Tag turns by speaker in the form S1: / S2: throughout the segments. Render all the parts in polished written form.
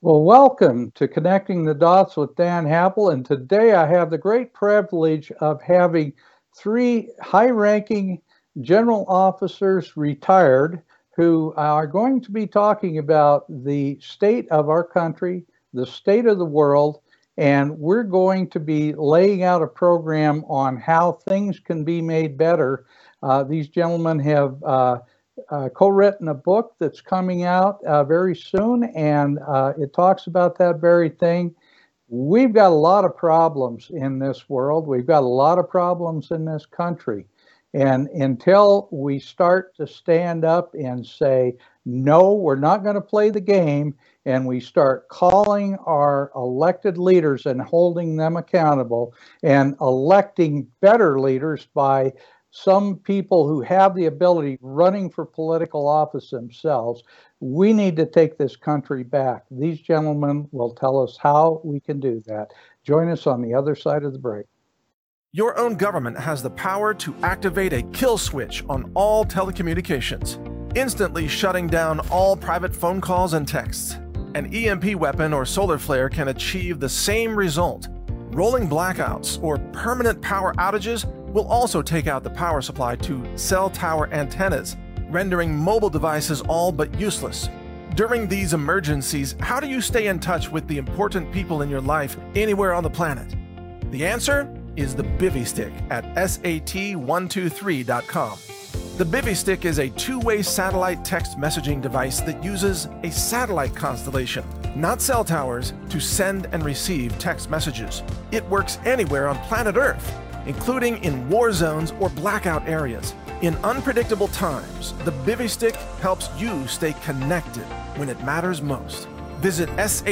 S1: Well, welcome to Connecting the Dots with Dan Happel. And today I have the great privilege of having three high ranking general officers retired who are going to be talking about the state of our country, the state of the world, and we're going to be laying out a program on how things can be made better. These gentlemen have co-written a book that's coming out very soon, and it talks about that very thing. We've got a lot of problems in this world. We've got a lot of problems in this country. And until we start to stand up and say, no, we're not going to play the game, and we start calling our elected leaders and holding them accountable and electing better leaders by some people who have the ability running for political office themselves, we need to take this country back. These gentlemen will tell us how we can do that. Join us on the other side of the break.
S2: Your own government has the power to activate a kill switch on all telecommunications, instantly shutting down all private phone calls and texts. An EMP weapon or solar flare can achieve the same result. Rolling blackouts or permanent power outages will also take out the power supply to cell tower antennas, rendering mobile devices all but useless. During these emergencies, how do you stay in touch with the important people in your life anywhere on the planet? The answer is the Bivy Stick at sat123.com. The Bivy Stick is a two-way satellite text messaging device that uses a satellite constellation, not cell towers, to send and receive text messages. It works anywhere on planet Earth, including in war zones or blackout areas. In unpredictable times, the Bivy Stick helps you stay connected when it matters most. Visit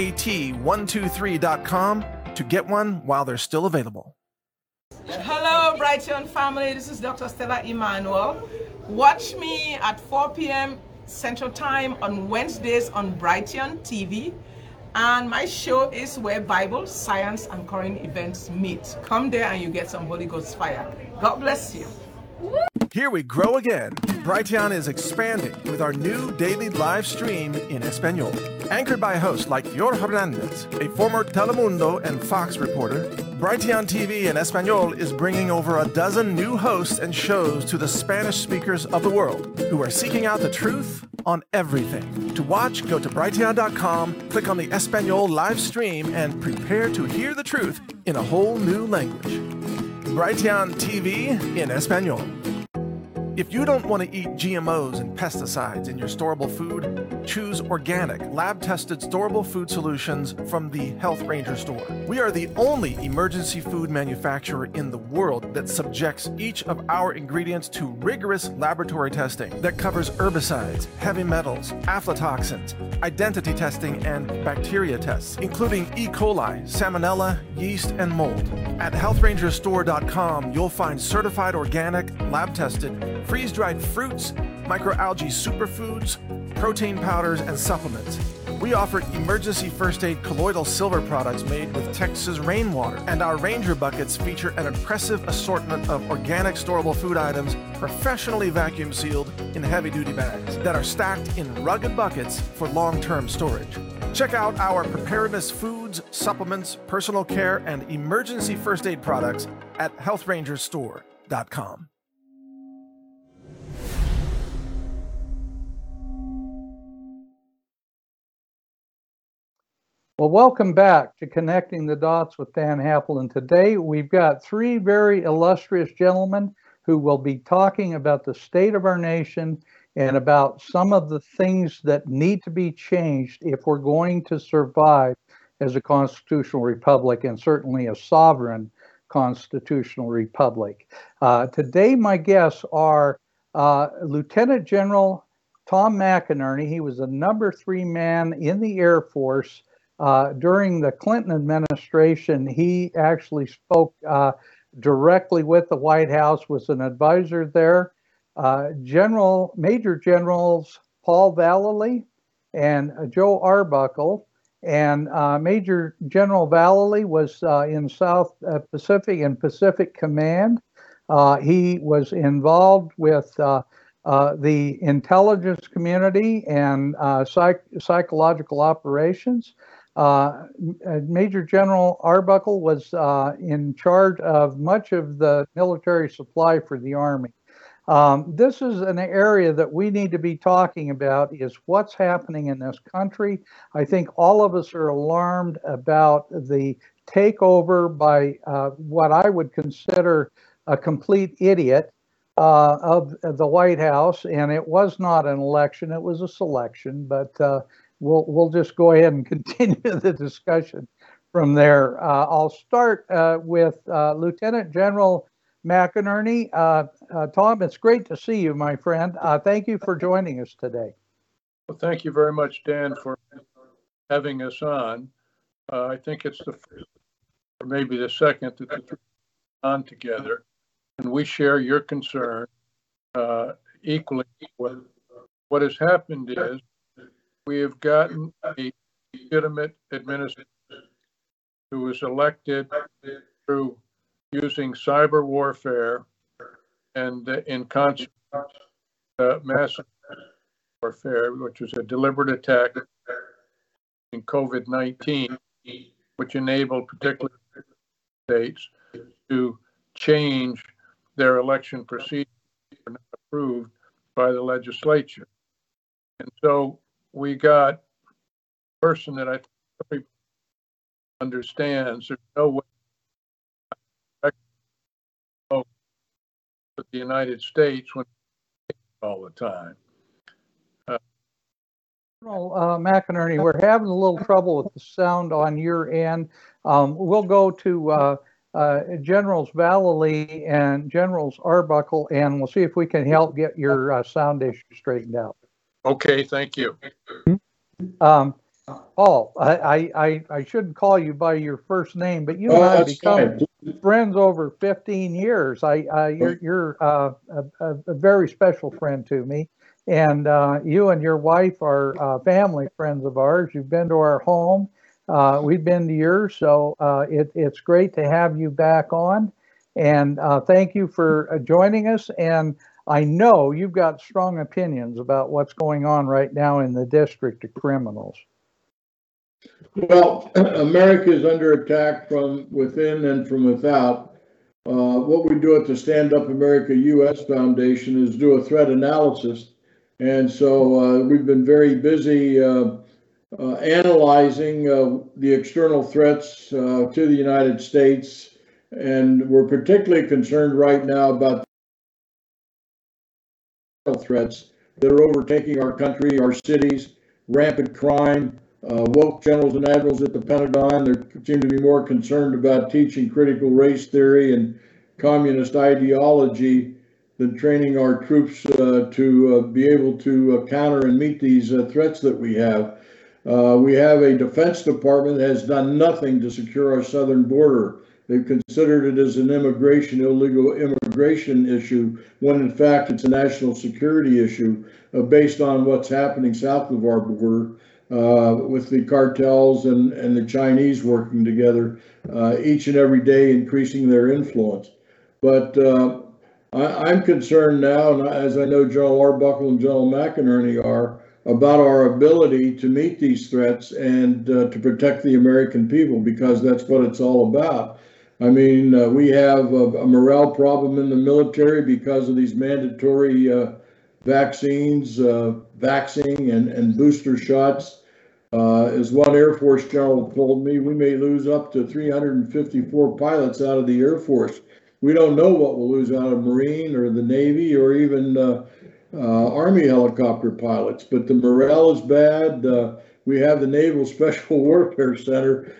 S2: sat123.com to get one while they're still available.
S3: Hello, Brighton family. This is Dr. Stella Emmanuel. Watch me at 4 p.m. Central Time on Wednesdays on Brighton TV. And my show is where Bible, science, and current events meet. Come there and you get some Holy Ghost fire. God bless you.
S2: Here we grow again. Brighteon is expanding with our new daily live stream in Espanol. Anchored by hosts like Yor Hernandez, a former Telemundo and Fox reporter, Brighteon TV in Espanol is bringing over a dozen new hosts and shows to the Spanish speakers of the world who are seeking out the truth on everything. To watch, go to Brighteon.com, click on the Espanol live stream, and prepare to hear the truth in a whole new language. Brighteon TV in Espanol. If you don't want to eat GMOs and pesticides in your storable food, choose organic, lab-tested storable food solutions from the Health Ranger store. We are the only emergency food manufacturer in the world that subjects each of our ingredients to rigorous laboratory testing that covers herbicides, heavy metals, aflatoxins, identity testing, and bacteria tests, including E. coli, salmonella, yeast, and mold. At healthrangerstore.com, you'll find certified organic, lab-tested, freeze-dried fruits, microalgae superfoods, protein powders, and supplements. We offer emergency first aid colloidal silver products made with Texas rainwater, and our Ranger buckets feature an impressive assortment of organic storable food items professionally vacuum sealed in heavy-duty bags that are stacked in rugged buckets for long-term storage. Check out our preparedness foods, supplements, personal care, and emergency first aid products at healthrangerstore.com.
S1: Well, welcome back to Connecting the Dots with Dan Happel. And today we've got three very illustrious gentlemen who will be talking about the state of our nation and about some of the things that need to be changed if we're going to survive as a constitutional republic, and certainly a sovereign constitutional republic. Today, my guests are Lieutenant General Tom McInerney. He was the #3 man in the Air Force. During the Clinton administration, he actually spoke directly with the White House, was an advisor there. Major Generals Paul Vallely and Joe Arbuckle. And Major General Vallely was in South Pacific and Pacific Command. He was involved with the intelligence community and psychological operations. Major General Arbuckle was in charge of much of the military supply for the Army. This is an area that we need to be talking about, is what's happening in this country. I think all of us are alarmed about the takeover by what I would consider a complete idiot of the White House. And it was not an election, it was a selection, but we'll just go ahead and continue the discussion from there. I'll start with Lieutenant General McInerney. Tom, it's great to see you, my friend. Thank you for joining us today.
S4: Well, thank you very much, Dan, for having us on. I think it's the first, or maybe the second, that the three are on together, and we share your concern equally. What has happened is we have gotten a legitimate administrator who was elected through using cyber warfare and in concert massive warfare, which was a deliberate attack in COVID-19, which enabled particular states to change their election procedures that were not approved by the legislature. And so we got a person that I think everybody understands there's no way with the United States when all the time.
S1: General McInerney, we're having a little trouble with the sound on your end. We'll go to Generals Vallely and Generals Arbuckle, and we'll see if we can help get your sound issue straightened out.
S4: Okay, thank you.
S1: Paul, I shouldn't call you by your first name, but you and I have become friends over 15 years. You're a very special friend to me, and you and your wife are family friends of ours. You've been to our home. We've been to yours, so it's great to have you back on. And thank you for joining us. And I know you've got strong opinions about what's going on right now in the District of Criminals.
S5: Well, America is under attack from within and from without. What we do at the Stand Up America U.S. Foundation is do a threat analysis. And so we've been very busy analyzing the external threats to the United States. And we're particularly concerned right now about threats that are overtaking our country, our cities, rampant crime, woke generals and admirals at the Pentagon. They seem to be more concerned about teaching critical race theory and communist ideology than training our troops to be able to counter and meet these threats that we have. We have a Defense Department that has done nothing to secure our southern border. They've considered it as an illegal immigration issue, when in fact it's a national security issue based on what's happening south of our border with the cartels and the Chinese working together each and every day, increasing their influence. But I'm concerned now, and as I know General Arbuckle and General McInerney are, about our ability to meet these threats and to protect the American people, because that's what it's all about. I mean, we have a morale problem in the military because of these mandatory vaccines, vaccine and booster shots. As one Air Force general told me, we may lose up to 354 pilots out of the Air Force. We don't know what we'll lose out of Marine or the Navy or even Army helicopter pilots, but the morale is bad. We have the Naval Special Warfare Center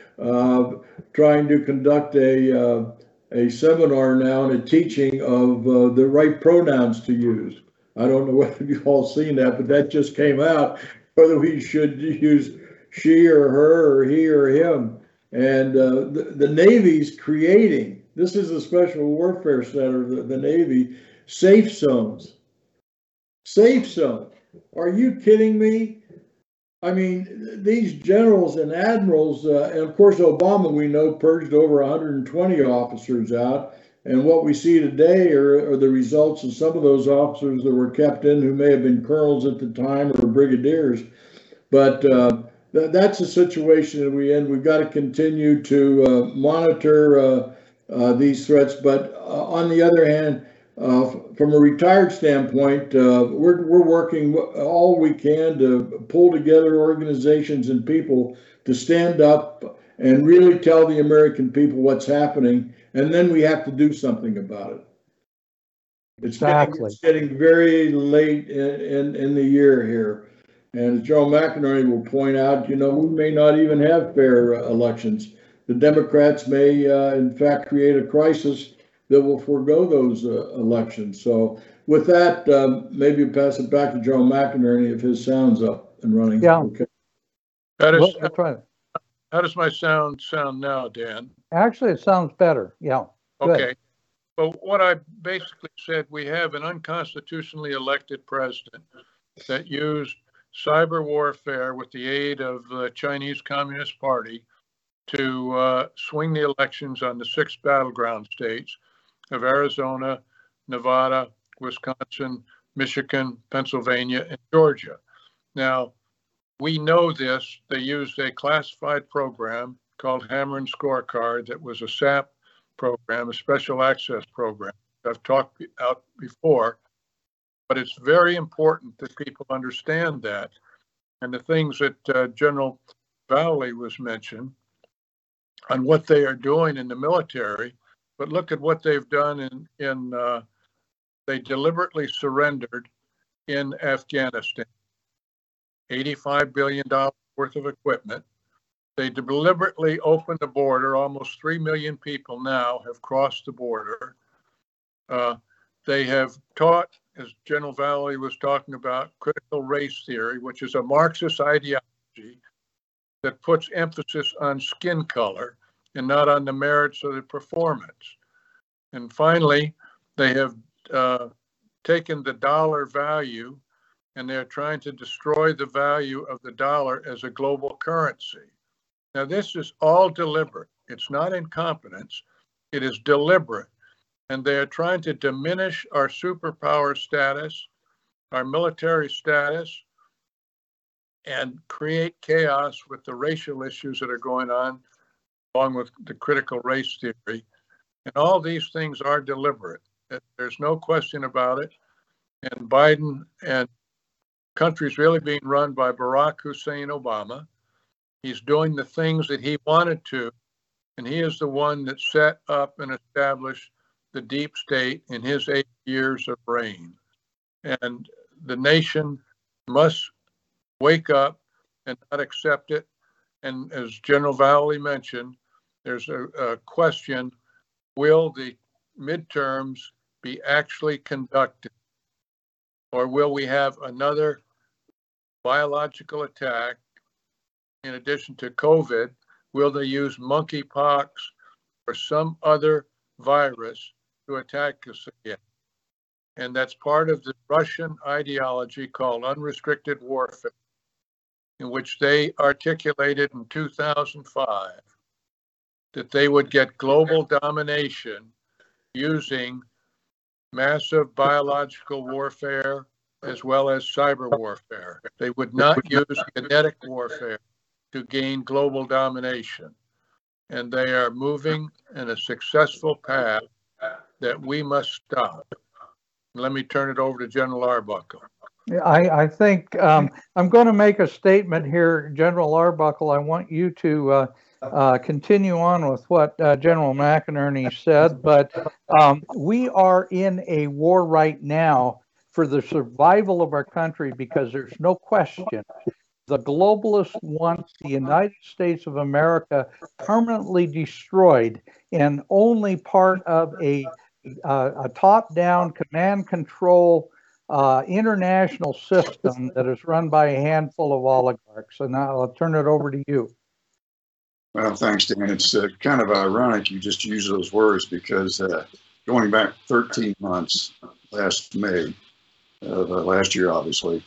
S5: trying to conduct a seminar now and a teaching of the right pronouns to use. I don't know whether you've all seen that, but that just came out, whether we should use she or her or he or him. And the Navy's creating, this is the Special Warfare Center, the Navy, safe zones. Safe zone. Are you kidding me? I mean, these generals and admirals, and of course Obama, we know, purged over 120 officers out. And what we see today are the results of some of those officers that were kept in, who may have been colonels at the time or brigadiers. But that's the situation that we're in. We've got to continue to monitor these threats. But on the other hand, from a retired standpoint, we're working all we can to pull together organizations and people to stand up and really tell the American people what's happening. And then we have to do something about it. It's getting very late in the year here. And as Joe McInerney will point out, we may not even have fair elections. The Democrats may, in fact, create a crisis that will forego those elections. So with that, maybe pass it back to Joe McInerney if his sound's up and running.
S1: Yeah.
S5: Okay.
S1: That's right.
S4: How does my sound now, Dan?
S1: Actually, it sounds better. Yeah. Good.
S4: Okay. Well, what I basically said, we have an unconstitutionally elected president that used cyber warfare with the aid of the Chinese Communist Party to swing the elections on the 6 battleground states of Arizona, Nevada, Wisconsin, Michigan, Pennsylvania, and Georgia. Now, we know this. They used a classified program called Hammer and Scorecard that was a SAP program, a special access program. I've talked out before, but it's very important that people understand that. And the things that General Valley was mentioned on what they are doing in the military, but look at what they've done they deliberately surrendered in Afghanistan. $85 billion worth of equipment. They deliberately opened the border. Almost 3 million people now have crossed the border. They have taught, as General Valley was talking about, critical race theory, which is a Marxist ideology that puts emphasis on skin color and not on the merits of the performance. And finally, they have taken the dollar value and they're trying to destroy the value of the dollar as a global currency. Now, this is all deliberate. It's not incompetence. It is deliberate. And they're trying to diminish our superpower status, our military status, and create chaos with the racial issues that are going on, along with the critical race theory. And all these things are deliberate. There's no question about it. And Biden and country's really being run by Barack Hussein Obama. He's doing the things that he wanted to, and he is the one that set up and established the deep state in his 8 years of reign. And the nation must wake up and not accept it. And as General Valley mentioned, there's a question, will the midterms be actually conducted? Or will we have another biological attack in addition to COVID? Will they use monkeypox or some other virus to attack us again? And that's part of the Russian ideology called unrestricted warfare, in which they articulated in 2005 that they would get global domination using massive biological warfare as well as cyber warfare. They would not use kinetic warfare to gain global domination. And they are moving in a successful path that we must stop. Let me turn it over to General Arbuckle.
S1: I think I'm going to make a statement here, General Arbuckle. I want you to continue on with what General McInerney said, but we are in a war right now for the survival of our country, because there's no question the globalists want the United States of America permanently destroyed and only part of a top-down command control international system that is run by a handful of oligarchs. And now I'll turn it over to you.
S6: Well, thanks, Dan. It's kind of ironic you just use those words, because going back 13 months, last May, last year, obviously,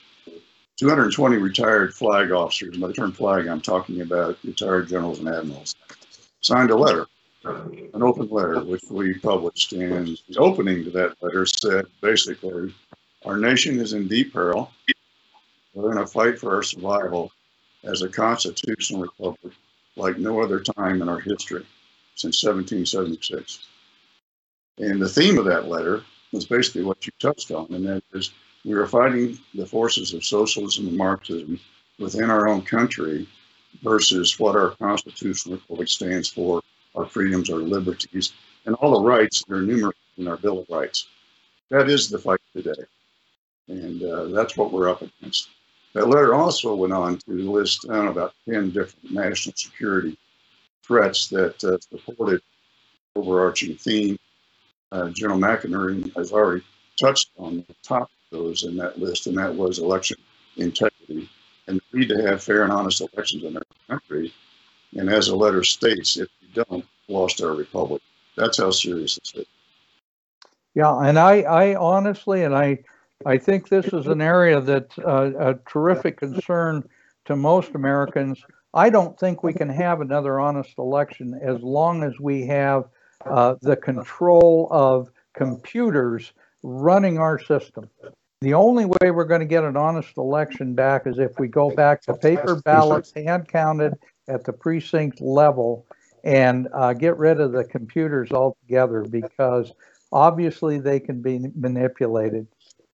S6: 220 retired flag officers, and by the term flag, I'm talking about retired generals and admirals, signed a letter, an open letter, which we published. And the opening to that letter said, basically, our nation is in deep peril. We're in a fight for our survival. as a constitutional republic like no other time in our history since 1776. And the theme of that letter was basically what you touched on, and that is we are fighting the forces of socialism and Marxism within our own country versus what our constitutional republic stands for, our freedoms, our liberties, and all the rights that are enumerated in our Bill of Rights. That is the fight today, and that's what we're up against. That letter also went on to list about 10 different national security threats that supported overarching theme. General McInerney has already touched on the top of those in that list, and that was election integrity and the need to have fair and honest elections in our country. And as the letter states, if we don't, we lost our republic. That's how serious this is.
S1: Yeah, and I honestly, and I think this is an area that's a terrific concern to most Americans. I don't think we can have another honest election as long as we have the control of computers running our system. The only way we're going to get an honest election back is if we go back to paper ballots, hand counted at the precinct level, and get rid of the computers altogether, because obviously they can be manipulated.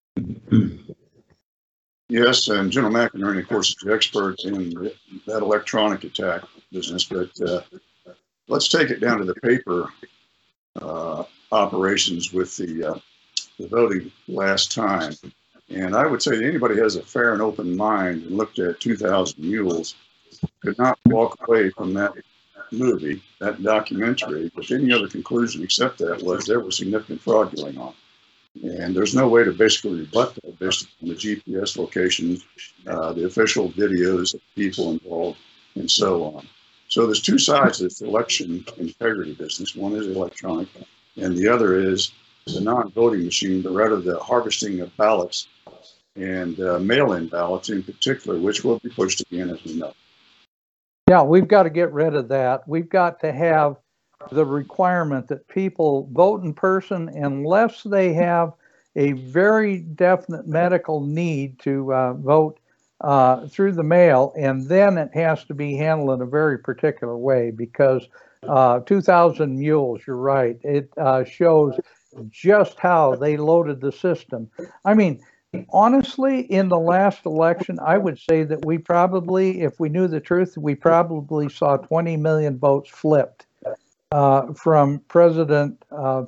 S6: Yes, and General McInerney, of course, is the expert in that electronic attack business, but let's take it down to the paper operations with the voting last time. And I would say that anybody who has a fair and open mind and looked at 2,000 Mules could not walk away from that movie, that documentary, with any other conclusion except that was there was significant fraud going on. And there's no way to basically rebut that based on the GPS locations, the official videos of people involved, and so on. So there's two sides to this election integrity business. One is electronic, and the other is the non-voting machine, but rather the harvesting of ballots and mail-in ballots in particular, which will be pushed again, as we know.
S1: Yeah, we've got to get rid of that. We've got to have the requirement that people vote in person unless they have a very definite medical need to vote through the mail, and then it has to be handled in a very particular way, because 2,000 Mules, you're right, it shows just how they loaded the system. I mean, honestly, in the last election, I would say that we probably, if we knew the truth, we probably saw 20 million votes flipped from President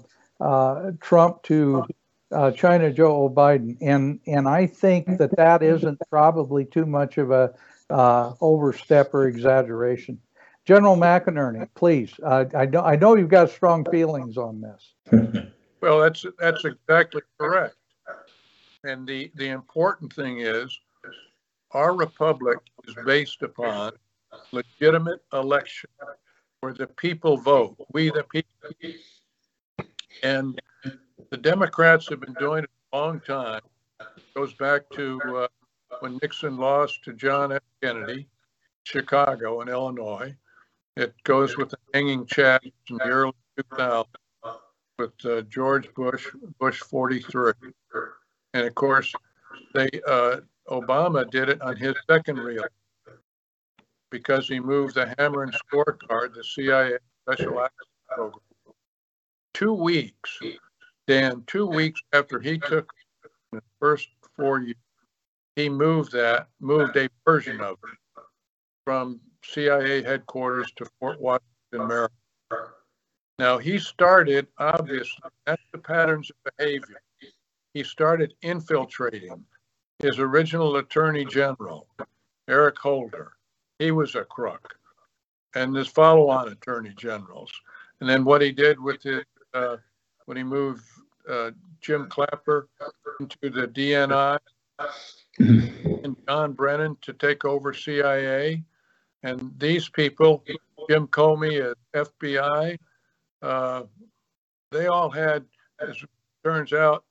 S1: Trump to China Joe Biden, and I think that that isn't probably too much of a overstep or exaggeration. General McInerney, please. I know you've got strong feelings on this.
S4: Well, that's exactly correct. And the important thing is, our republic is based upon legitimate election where the people vote. We the people. And the Democrats have been doing it a long time. It goes back to when Nixon lost to John F. Kennedy, Chicago and Illinois. It goes with the hanging chads in the early 2000s with George Bush 43. And of course, Obama did it on his second reelection because he moved the hammer and scorecard, the CIA Special Access Program. 2 weeks, Dan, 2 weeks after he took the first 4 years, he moved a version of it from CIA headquarters to Fort Washington, Maryland. Now, he started, obviously, that's the patterns of behavior. He started infiltrating his original attorney general, Eric Holder. He was a crook. And his follow-on attorney generals. And then what he did with his, when he moved Jim Clapper into the DNI and John Brennan to take over CIA. And these people, Jim Comey at FBI, they all had, as it turns out,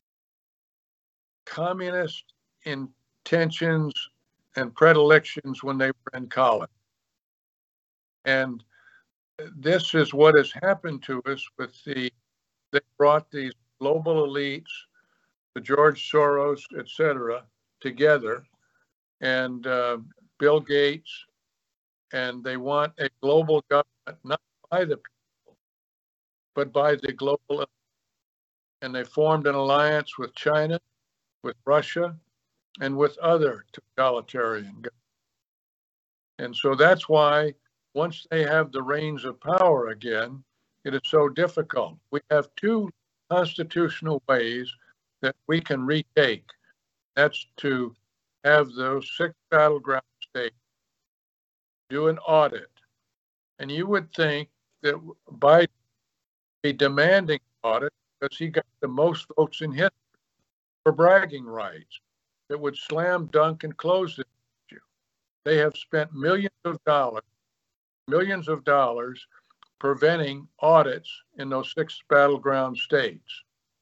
S4: communist intentions and predilections when they were in college. And this is what has happened to us with they brought these global elites, the George Soros, etc., together. And Bill Gates, and they want a global government, not by the people, but by the global. And they formed an alliance with China, with Russia, and with other totalitarian governments. And so that's why once they have the reins of power again, it is so difficult. We have two constitutional ways that we can retake. That's to have those 6 battleground states do an audit. And you would think that Biden would be demanding an audit because he got the most votes in history for bragging rights that would slam dunk and close this issue. They have spent millions of dollars preventing audits in those 6 battleground states.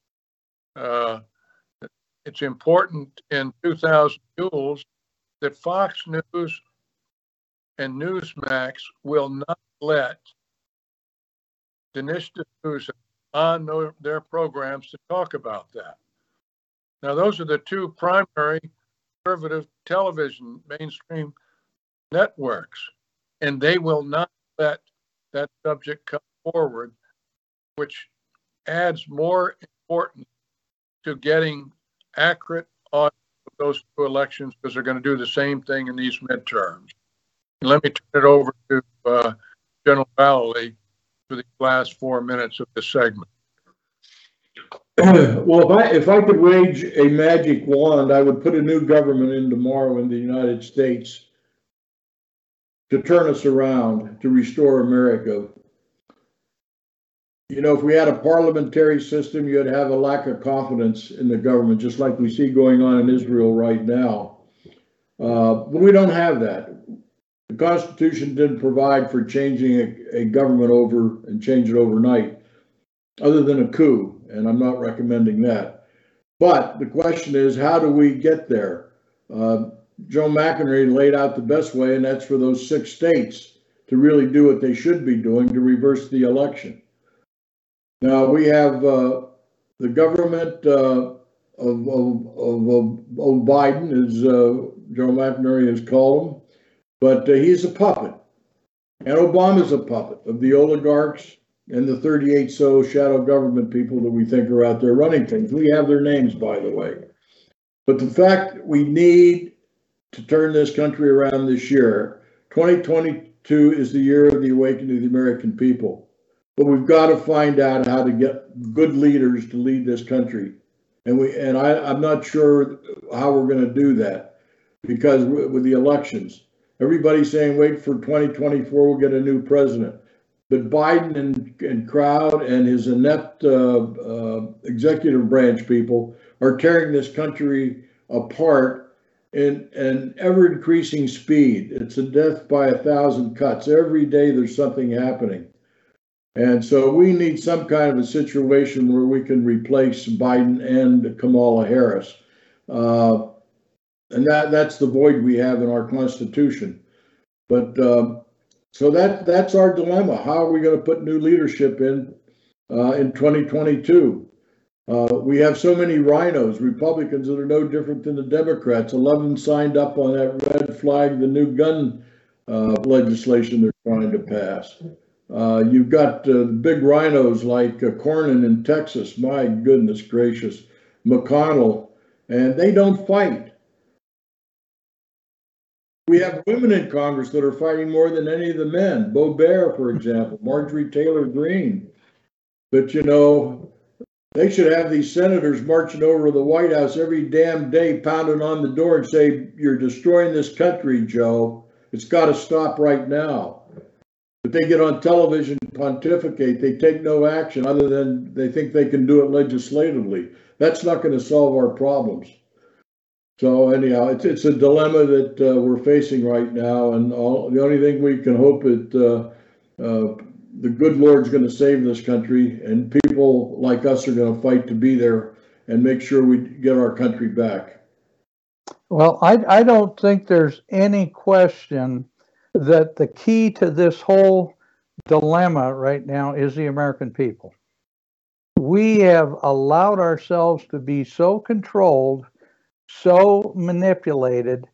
S4: It's important in 2000 Jules that Fox News and Newsmax will not let Dinesh D'Souza on their programs to talk about that. Now, those are the two primary conservative television mainstream networks, and they will not let that subject come forward, which adds more importance to getting accurate audits of those 2 elections, because they're going to do the same thing in these midterms. And let me turn it over to General Vallely for the last 4 minutes of this segment.
S5: Well, if I could wage a magic wand, I would put a new government in tomorrow in the United States to turn us around, to restore America. You know, if we had a parliamentary system, you'd have a lack of confidence in the government, just like we see going on in Israel right now. But we don't have that. The Constitution didn't provide for changing a government over and change it overnight, other than a coup, and I'm not recommending that. But the question is, how do we get there? Joe McEnroe laid out the best way, and that's for those 6 states to really do what they should be doing to reverse the election. Now, we have the government of Biden, as Joe McEnroe has called him, but he's a puppet. And Obama's a puppet of the oligarchs and the 38 so shadow government people that we think are out there running things. We have their names, by the way. But the fact we need to turn this country around this year, 2022 is the year of the awakening of the American people. But we've got to find out how to get good leaders to lead this country. And I'm not sure how we're going to do that, because with the elections, everybody's saying, wait for 2024, we'll get a new president. But Biden and crowd and his inept executive branch people are tearing this country apart in an ever-increasing speed. It's a death by 1,000 cuts. Every day there's something happening. And so we need some kind of a situation where we can replace Biden and Kamala Harris. And that's the void we have in our Constitution. But so that's our dilemma. How are we going to put new leadership in 2022? We have so many rhinos, Republicans, that are no different than the Democrats. 11 signed up on that red flag, the new gun legislation they're trying to pass. You've got big rhinos like Cornyn in Texas, my goodness gracious, McConnell, and they don't fight. We have women in Congress that are fighting more than any of the men. Boebert, for example, Marjorie Taylor Greene. But, you know, they should have these senators marching over the White House every damn day, pounding on the door and say, you're destroying this country, Joe. It's got to stop right now. But they get on television, pontificate. They take no action other than they think they can do it legislatively. That's not going to solve our problems. So anyhow, it's a dilemma that we're facing right now, and the only thing we can hope is the good Lord's going to save this country, and people like us are going to fight to be there and make sure we get our country back.
S1: Well, I don't think there's any question that the key to this whole dilemma right now is the American people. We have allowed ourselves to be so controlled, so manipulated,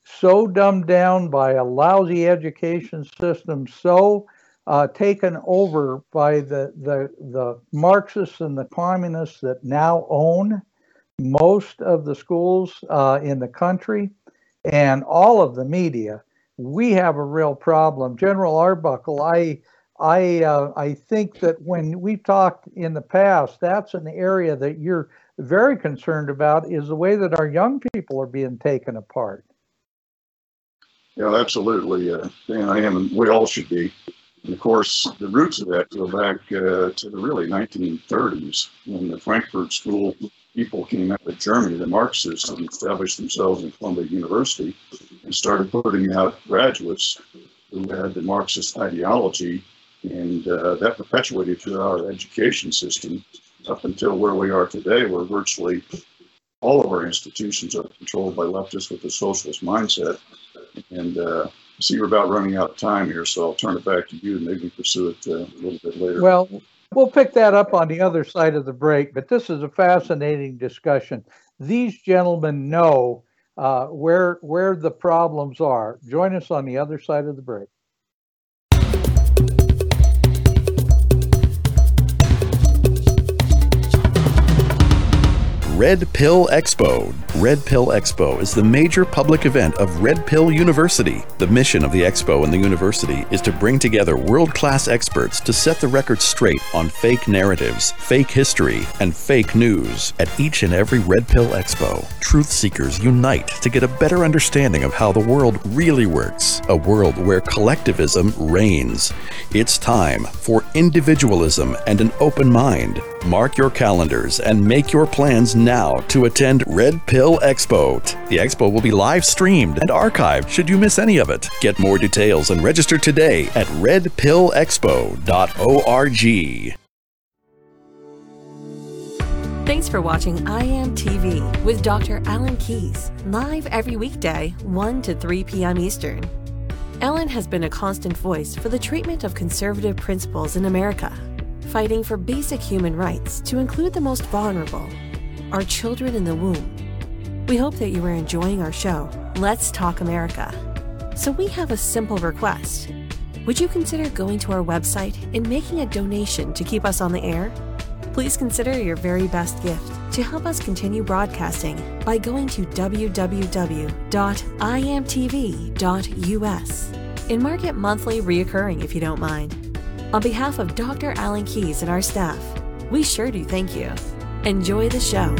S1: so dumbed down by a lousy education system, so taken over by the Marxists and the communists that now own most of the schools in the country and all of the media. We have a real problem. General Arbuckle, I think that when we've talked in the past, that's an area that you're very concerned about, is the way that our young people are being taken apart.
S6: Yeah, absolutely. Dan, I am, and we all should be. And of course, the roots of that go back to the really 1930s, when the Frankfurt School people came out of Germany, the Marxists, and established themselves in Columbia University and started putting out graduates who had the Marxist ideology, and that perpetuated through our education system up until where we are today, where virtually all of our institutions are controlled by leftists with a socialist mindset. And I see we're about running out of time here, so I'll turn it back to you and maybe pursue it a little bit later.
S1: Well, we'll pick that up on the other side of the break, but this is a fascinating discussion. These gentlemen know where the problems are. Join us on the other side of the break.
S7: Red Pill Expo. Red Pill Expo is the major public event of Red Pill University. The mission of the expo and the university is to bring together world-class experts to set the record straight on fake narratives, fake history, and fake news. At each and every Red Pill Expo, truth seekers unite to get a better understanding of how the world really works, a world where collectivism reigns. It's time for individualism and an open mind. Mark your calendars and make your plans now to attend Red Pill Expo. The expo will be live streamed and archived should you miss any of it. Get more details and register today at redpillexpo.org.
S8: Thanks for watching I Am TV with Dr. Alan Keyes, live every weekday, 1 to 3 p.m. Eastern. Ellen has been a constant voice for the treatment of conservative principles in America, fighting for basic human rights to include the most vulnerable, our children in the womb. We hope that you are enjoying our show, Let's Talk America. So we have a simple request. Would you consider going to our website and making a donation to keep us on the air? Please consider your very best gift to help us continue broadcasting by going to www.imtv.us and mark it monthly reoccurring if you don't mind. On behalf of Dr. Alan Keyes and our staff, we sure do thank you. Enjoy the show.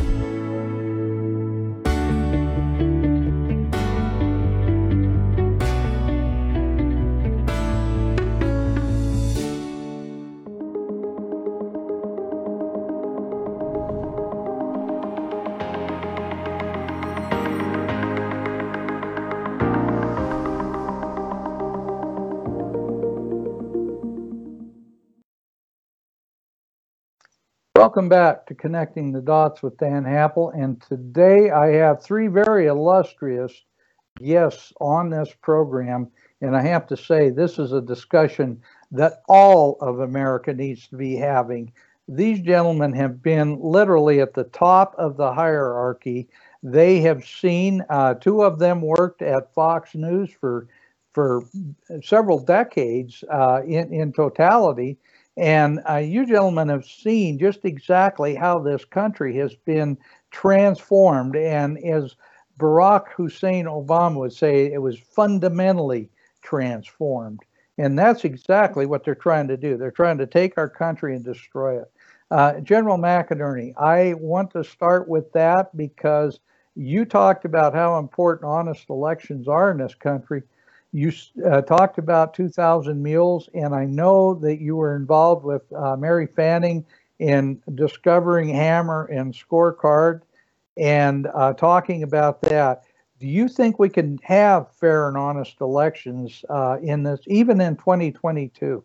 S1: Welcome back to Connecting the Dots with Dan Happel, and today I have three very illustrious guests on this program, and I have to say this is a discussion that all of America needs to be having. These gentlemen have been literally at the top of the hierarchy. They have seen, two of them worked at Fox News for several decades in totality. And you gentlemen have seen just exactly how this country has been transformed. And as Barack Hussein Obama would say, it was fundamentally transformed. And that's exactly what they're trying to do. They're trying to take our country and destroy it. General McInerney, I want to start with that because you talked about how important honest elections are in this country. You talked about 2,000 Mules, and I know that you were involved with Mary Fanning in discovering Hammer and Scorecard and talking about that. Do you think we can have fair and honest elections in this, even in 2022?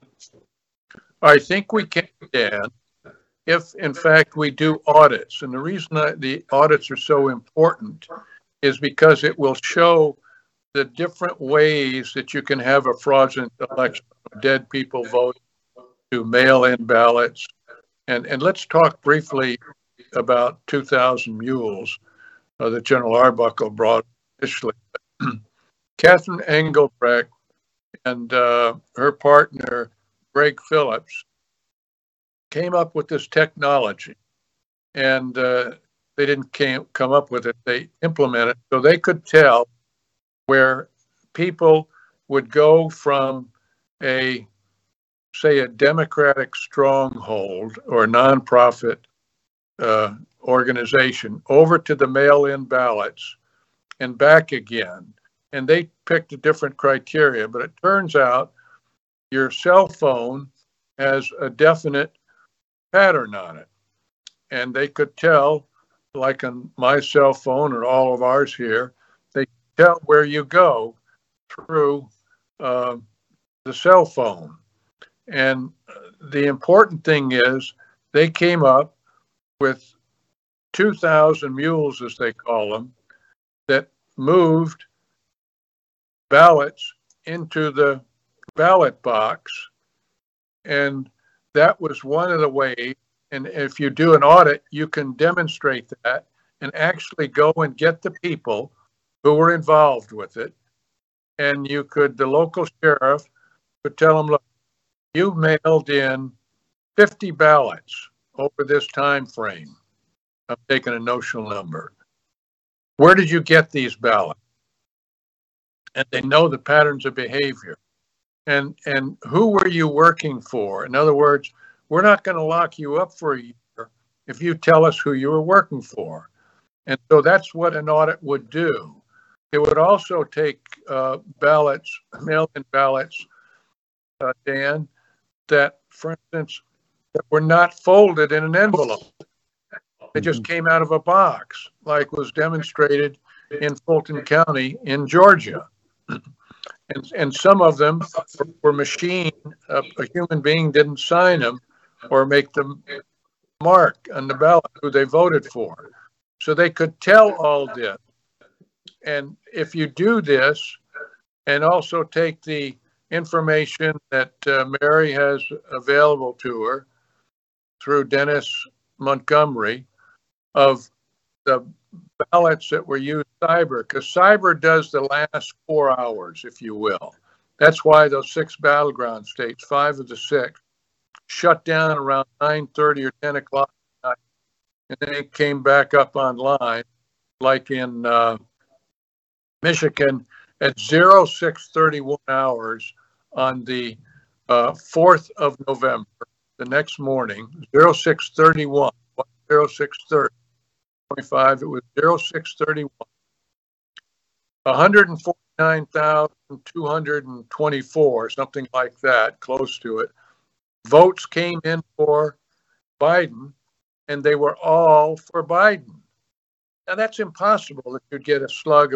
S4: I think we can, Dan, if in fact we do audits. And the reason the audits are so important is because it will show the different ways that you can have a fraudulent election, dead people voting, to mail-in ballots. And let's talk briefly about 2,000 Mules that General Arbuckle brought initially. Catherine Engelbrecht and her partner, Greg Phillips, came up with this technology. And they didn't come up with it, they implemented it. So they could tell where people would go from say a Democratic stronghold or nonprofit organization over to the mail-in ballots and back again. And they picked a different criteria, but it turns out your cell phone has a definite pattern on it. And they could tell, like on my cell phone or all of ours here, they tell where you go through the cell phone. And the important thing is they came up with 2,000 mules, as they call them, that moved ballots into the ballot box. And that was one of the ways. And if you do an audit, you can demonstrate that and actually go and get the people who were involved with it. And the local sheriff could tell them, look, you mailed in 50 ballots over this time frame. I'm taking a notional number. Where did you get these ballots? And they know the patterns of behavior. And who were you working for? In other words, we're not going to lock you up for a year if you tell us who you were working for. And so that's what an audit would do. It would also take ballots, mail-in ballots, Dan, that, for instance, that were not folded in an envelope. They just came out of a box, like was demonstrated in Fulton County in Georgia. And some of them were machined. A human being didn't sign them or make the mark on the ballot who they voted for. So they could tell all this. And if you do this and also take the information that Mary has available to her through Dennis Montgomery of the ballots that were used cyber, because cyber does the last 4 hours, if you will. That's why those 6 battleground states, 5 of the 6, shut down around 9:30 or 10 o'clock at night, and then it came back up online, like in Michigan at 06:31 hours on the 4th of November, the next morning, 06:31, 06:30. 25, it was 06:31. 149,224, something like that, close to it. Votes came in for Biden, and they were all for Biden. Now, that's impossible that you'd get a slug of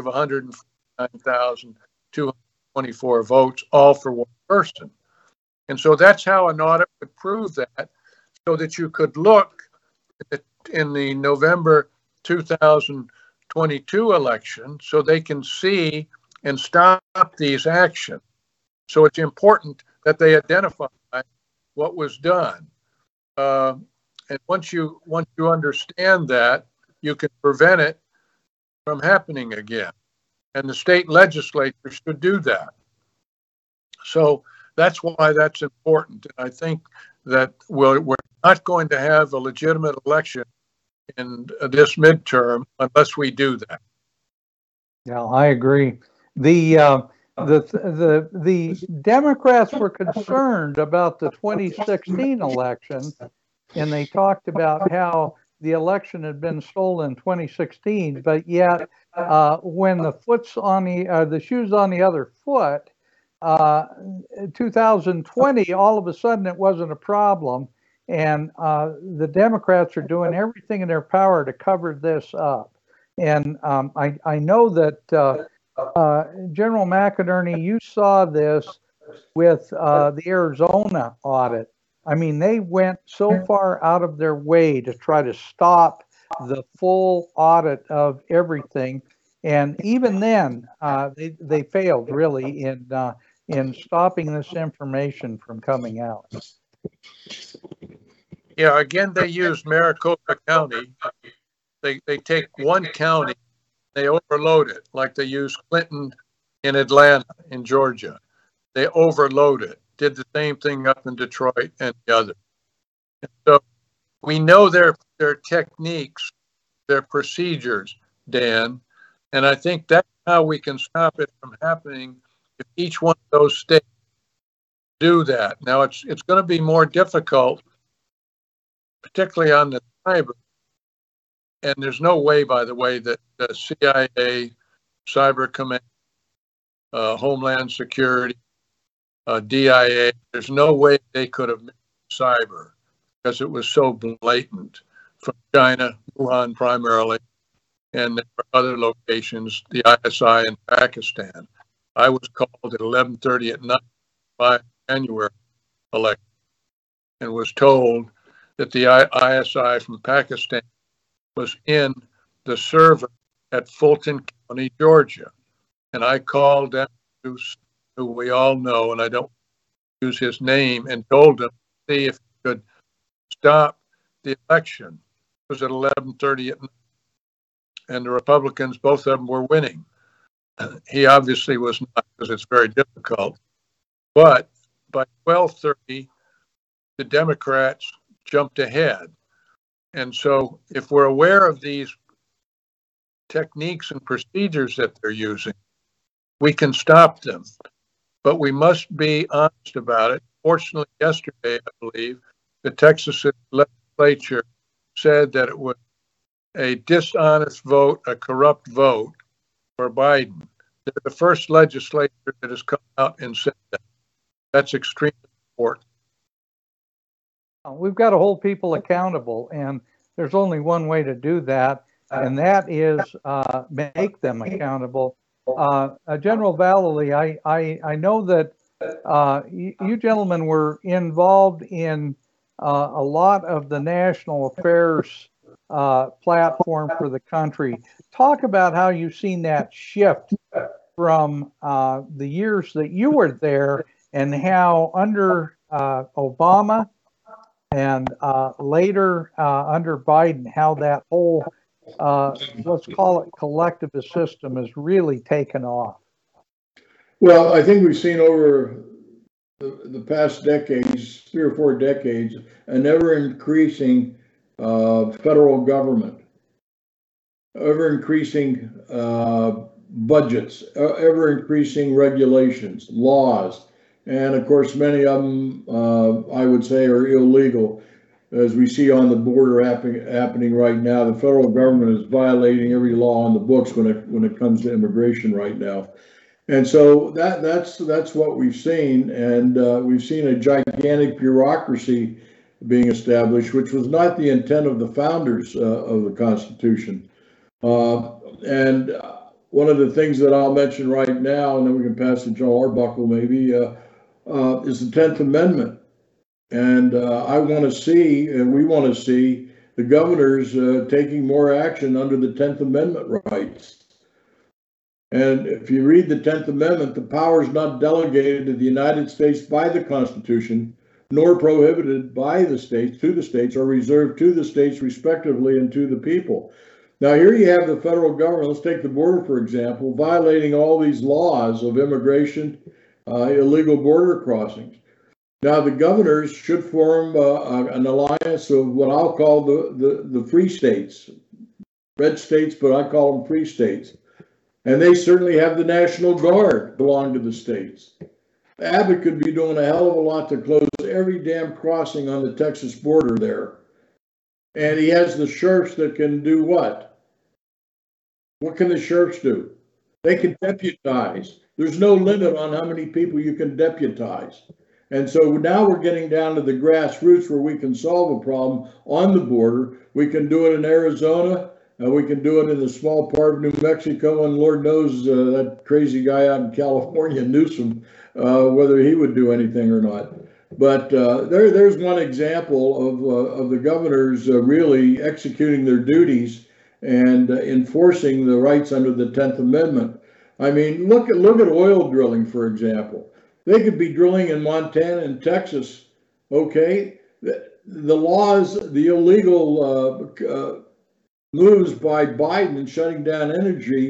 S4: 149,224 votes, all for one person. And so that's how an audit would prove that, so that you could look in the November 2022 election so they can see and stop these actions. So it's important that they identify what was done. And once you understand that, you can prevent it from happening again. And the state legislature should do that. So that's why that's important. And I think that we're not going to have a legitimate election in this midterm unless we do that.
S1: Yeah, I agree. The Democrats were concerned about the 2016 election, and they talked about how the election had been stolen in 2016, but yet when the shoe's on the other foot, 2020, all of a sudden it wasn't a problem. And the Democrats are doing everything in their power to cover this up. And I know that General McInerney, you saw this with the Arizona audit. I mean, they went so far out of their way to try to stop the full audit of everything. And even then, they failed really in stopping this information from coming out.
S4: Yeah, again, they use Maricopa County. They take one county, they overload it, like they use Clinton in Atlanta, in Georgia. They overloaded, did the same thing up in Detroit and the other. And so we know their techniques, their procedures, Dan, and I think that's how we can stop it from happening if each one of those states do that. Now, it's going to be more difficult, particularly on the cyber. And there's no way, by the way, that the CIA, Cyber Command, Homeland Security, DIA, there's no way they could have made cyber because it was so blatant from China, Wuhan primarily, and there were other locations, the ISI in Pakistan. I was called at 11:30 at night by January election and was told that the ISI from Pakistan was in the server at Fulton County, Georgia. And I called that who we all know, and I don't use his name, and told him to see if he could stop the election. It was at 11:30 at night. And the Republicans, both of them, were winning. He obviously was not, because it's very difficult. But by 12:30, the Democrats jumped ahead. And so if we're aware of these techniques and procedures that they're using, we can stop them. But we must be honest about it. Fortunately, yesterday, I believe, the Texas legislature said that it was a dishonest vote, a corrupt vote for Biden. They're the first legislature that has come out and said that. That's extremely important.
S1: We've got to hold people accountable, and there's only one way to do that, and that is make them accountable. General Vallely, I know that you gentlemen were involved in a lot of the national affairs platform for the country. Talk about how you've seen that shift from the years that you were there, and how under Obama and later under Biden, how that whole, let's call it collectivist system, has really taken off.
S5: Well, I think we've seen over the past decades, 3 or 4 decades, an ever-increasing federal government, ever-increasing budgets, ever-increasing regulations, laws. And of course, many of them, I would say, are illegal. As we see on the border happening right now, the federal government is violating every law on the books when it comes to immigration right now. And so that's what we've seen. And we've seen a gigantic bureaucracy being established, which was not the intent of the founders of the Constitution. And one of the things that I'll mention right now, and then we can pass to Joe Arbuckle maybe, is the 10th Amendment. And I want to see, and we want to see, the governors taking more action under the 10th Amendment rights. And if you read the 10th Amendment, the power is not delegated to the United States by the Constitution, nor prohibited by the states, to the states, or reserved to the states respectively and to the people. Now here you have the federal government, let's take the border for example, violating all these laws of immigration, illegal border crossings. Now the governors should form an alliance of what I'll call the free states, red states, but I call them free states. And they certainly have the National Guard belong to the states. Abbott could be doing a hell of a lot to close every damn crossing on the Texas border there. And he has the sheriffs that can do what? What can the sheriffs do? They can deputize. There's no limit on how many people you can deputize. And so now we're getting down to the grassroots where we can solve a problem on the border. We can do it in Arizona. We can do it in a small part of New Mexico. And Lord knows that crazy guy out in California, Newsom, whether he would do anything or not. But there's one example of the governors really executing their duties and enforcing the rights under the 10th Amendment. I mean, look at oil drilling, for example. They could be drilling in Montana and Texas, okay? The laws, the illegal moves by Biden in shutting down energy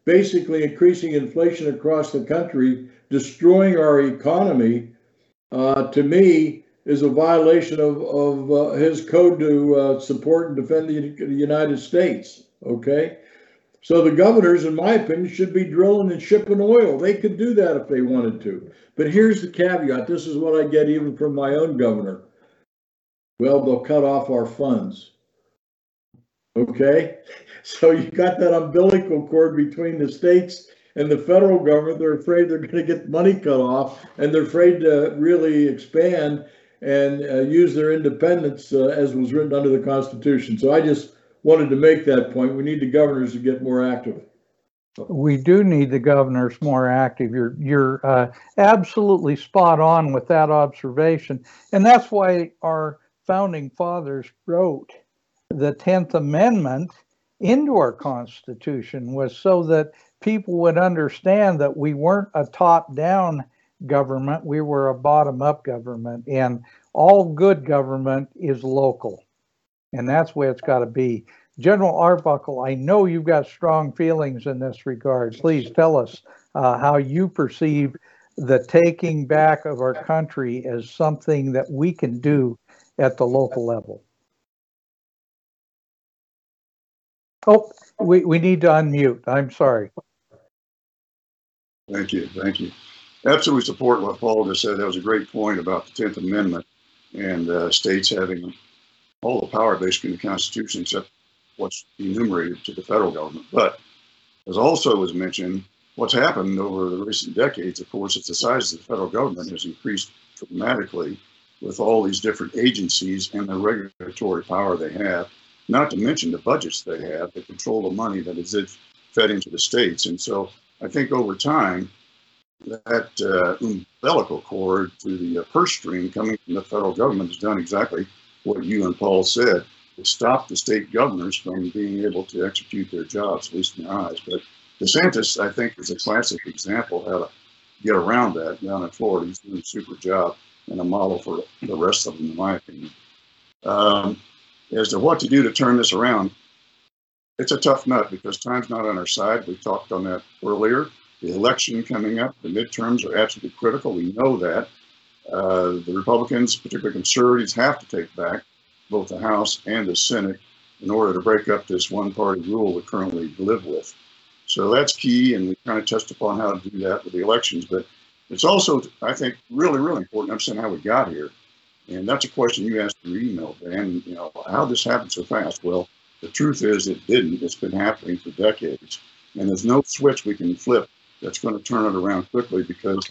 S5: basically increasing inflation across the country, destroying our economy, to me, is a violation of his code to support and defend the United States. Okay, so the governors, in my opinion, should be drilling and shipping oil. They could do that if they wanted to. But here's the caveat. This is what I get even from my own governor. Well, they'll cut off our funds. Okay, so you got that umbilical cord between the states and the federal government. They're afraid they're going to get money cut off, and they're afraid to really expand and use their independence as was written under the Constitution. So I just wanted to make that point. We need the governors to get more active.
S1: We do need the governors more active. You're absolutely spot on with that observation, and that's why our founding fathers wrote the 10th Amendment into our Constitution, was so that people would understand that we weren't a top-down government, we were a bottom-up government, and all good government is local, and that's where it's got to be. General Arbuckle, I know you've got strong feelings in this regard. Please tell us how you perceive the taking back of our country as something that we can do at the local level. Oh, we need to unmute. I'm sorry.
S6: Thank you. Thank you. Absolutely support what Paul just said. That was a great point about the 10th Amendment and states having all the power basically in the Constitution except what's enumerated to the federal government. But as also was mentioned, what's happened over the recent decades, of course, is the size of the federal government has increased dramatically with all these different agencies and the regulatory power they have, not to mention the budgets they have that control the money that is fed into the states. And so I think over time, that umbilical cord to the purse string coming from the federal government has done exactly what you and Paul said. It stopped the state governors from being able to execute their jobs, at least in their eyes. But DeSantis, I think, is a classic example of how to get around that down in Florida. He's doing a super job and a model for the rest of them, in my opinion. As to what to do to turn this around, it's a tough nut because time's not on our side. We talked on that earlier. The election coming up, the midterms are absolutely critical. We know that. The Republicans, particularly conservatives, have to take back both the House and the Senate in order to break up this one-party rule we currently live with. So that's key, and we kind of touched upon how to do that with the elections. But it's also, I think, really, really important to understand how we got here. And that's a question you asked through email, Dan. You know, how this happened so fast? Well, the truth is it didn't. It's been happening for decades. And there's no switch we can flip that's going to turn it around quickly, because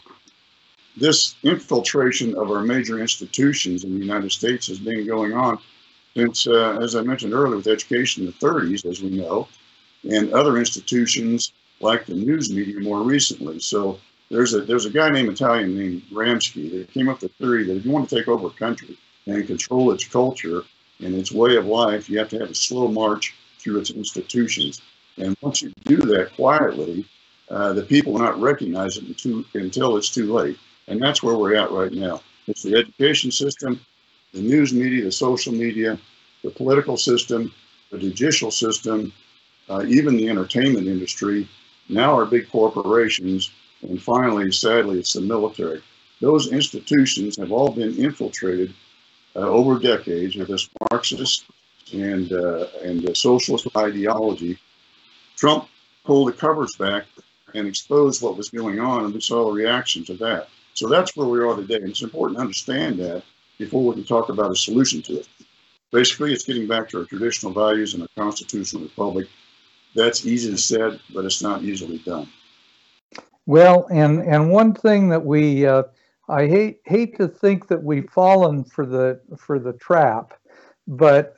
S6: this infiltration of our major institutions in the United States has been going on since, as I mentioned earlier, with education in the 30s, as we know, and other institutions like the news media more recently. So there's a guy Italian named Gramsci that came up with the theory that if you want to take over a country and control its culture and its way of life, you have to have a slow march through its institutions. And once you do that quietly, the people will not recognize it until it's too late. And that's where we're at right now. It's the education system, the news media, the social media, the political system, the judicial system, even the entertainment industry, now our big corporations, and finally, sadly, it's the military. Those institutions have all been infiltrated over decades with this Marxist and socialist ideology. Trump pulled the covers back and exposed what was going on, and we saw the reaction to that. So that's where we are today, and it's important to understand that before we can talk about a solution to it. Basically, it's getting back to our traditional values in a constitutional republic. That's easily said, but it's not easily done.
S1: Well, and one thing that we I hate to think that we've fallen for the trap, but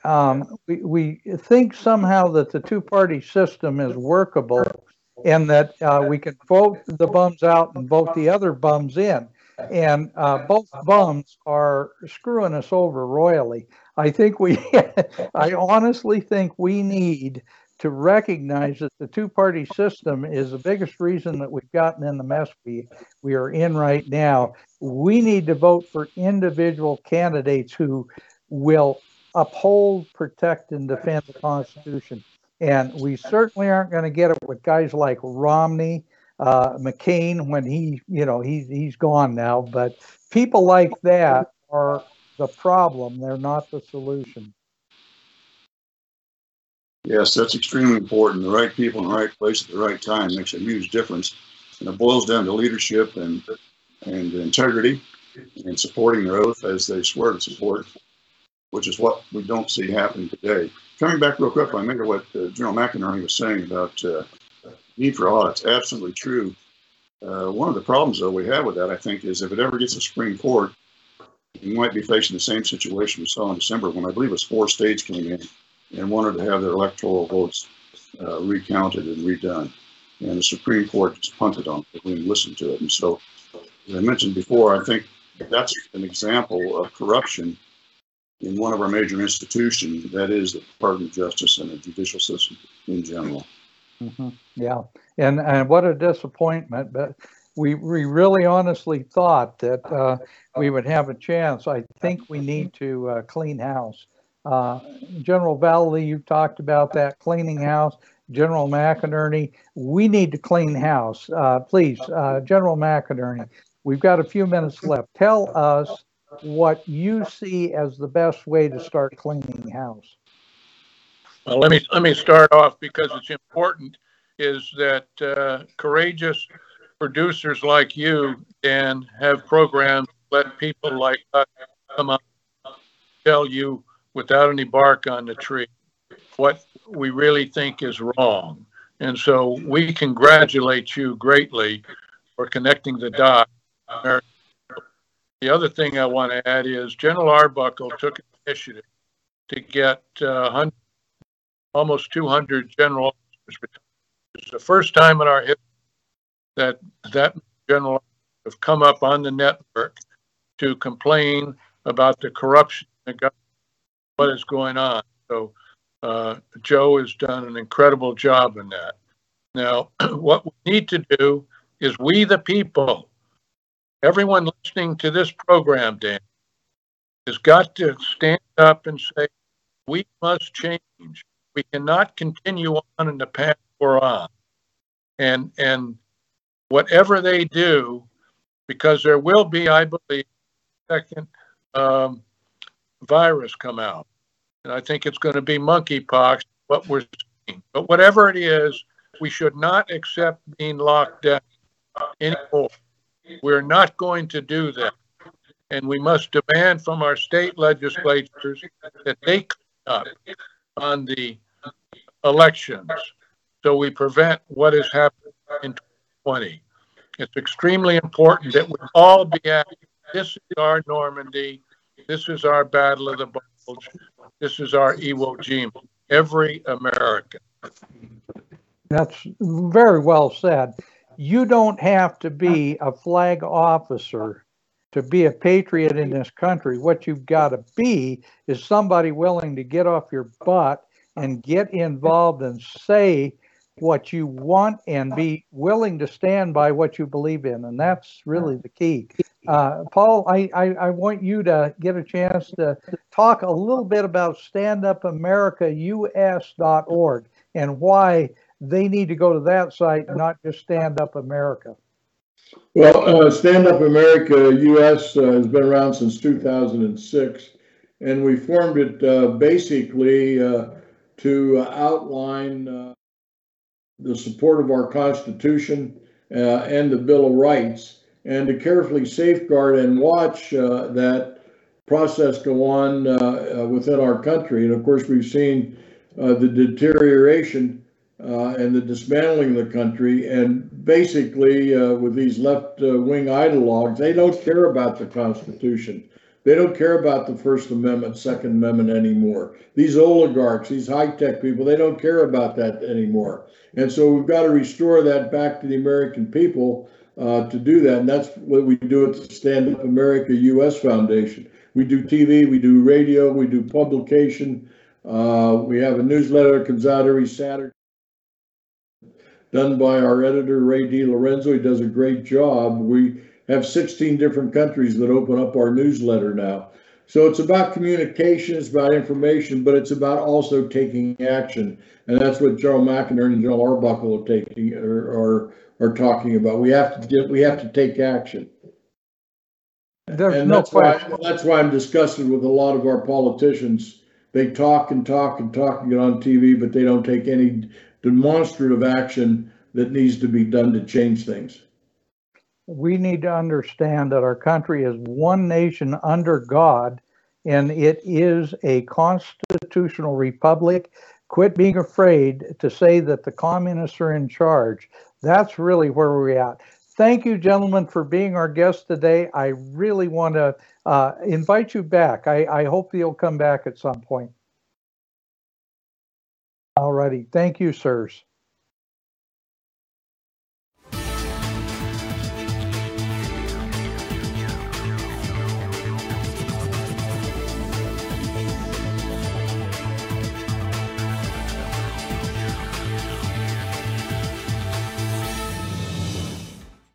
S1: we think somehow that the two-party system is workable, and that we can vote the bums out and vote the other bums in, and both bums are screwing us over royally. I think I honestly think we need to recognize that the two-party system is the biggest reason that we've gotten in the mess we are in right now. We need to vote for individual candidates who will uphold, protect, and defend the Constitution. And we certainly aren't going to get it with guys like Romney, McCain, when he's gone now. But people like that are the problem. They're not the solution.
S6: Yes, that's extremely important. The right people in the right place at the right time makes a huge difference. And it boils down to leadership and integrity and supporting their oath as they swear to support, which is what we don't see happening today. Coming back real quick, I remember what General McInerney was saying about need for audits. Absolutely true. One of the problems, though, we have with that, I think, is if it ever gets to Supreme Court, we might be facing the same situation we saw in December when I believe it was 4 states came in and wanted to have their electoral votes recounted and redone. And the Supreme Court just punted on it. We didn't listen to it. And so, as I mentioned before, I think that's an example of corruption in one of our major institutions, that is the Department of Justice and the judicial system in general.
S1: Mm-hmm. Yeah, and what a disappointment. But we really honestly thought that we would have a chance. I think we need to clean house. General Valley, you talked about that, cleaning house. General McInerney, we need to clean house. Please, General McInerney, we've got a few minutes left. Tell us what you see as the best way to start cleaning house.
S4: Well, let me start off, because it's important, is that courageous producers like you, Dan, have programs that let people like us come up and tell you without any bark on the tree what we really think is wrong. And so we congratulate you greatly for connecting the dots. The other thing I want to add is General Arbuckle took initiative to get almost 200 general officers. It's the first time in our history that general have come up on the network to complain about the corruption in the government, what is going on. So Joe has done an incredible job in that. Now, what we need to do is we the people, everyone listening to this program, Dan, has got to stand up and say, we must change. We cannot continue on in the path we're on. And whatever they do, because there will be, I believe, a second virus come out. And I think it's going to be monkeypox, what we're seeing. But whatever it is, we should not accept being locked down anymore. We're not going to do that. And we must demand from our state legislatures that they clean up on the elections so we prevent what has happened in 2020. It's extremely important that we all be active. This is our Normandy. This is our Battle of the Bulge. This is our Iwo Jima. Every American.
S1: That's very well said. You don't have to be a flag officer to be a patriot in this country. What you've got to be is somebody willing to get off your butt and get involved and say what you want and be willing to stand by what you believe in. And that's really the key. Paul, I want you to get a chance to talk a little bit about StandUpAmericaUS.org and why they need to go to that site and not just Stand Up America.
S5: Well, Stand Up America US has been around since 2006, and we formed it basically to outline the support of our Constitution and the Bill of Rights, and to carefully safeguard and watch that process go on within our country. And of course, we've seen the deterioration and the dismantling of the country. And basically, with these left-wing ideologues, they don't care about the Constitution. They don't care about the First Amendment, Second Amendment anymore. These oligarchs, these high-tech people, they don't care about that anymore. And so we've got to restore that back to the American people to do that. And that's what we do at the Stand Up America US Foundation. We do TV, we do radio, we do publication. We have a newsletter that comes out every Saturday, done by our editor, Ray DiLorenzo. He does a great job. We have 16 different countries that open up our newsletter now. So it's about communication, it's about information, but it's about also taking action. And that's what General McInerney and General Arbuckle are talking about. We have to take action.
S1: There's no question.
S5: That's why I'm disgusted with a lot of our politicians. They talk and talk and talk and get on TV, but they don't take any demonstrative action that needs to be done to change things.
S1: We need to understand that our country is one nation under God, and it is a constitutional republic. Quit being afraid to say that the communists are in charge. That's really where we're at. Thank you, gentlemen, for being our guests today. I really want to invite you back. I hope you'll come back at some point. All righty. Thank you, sirs.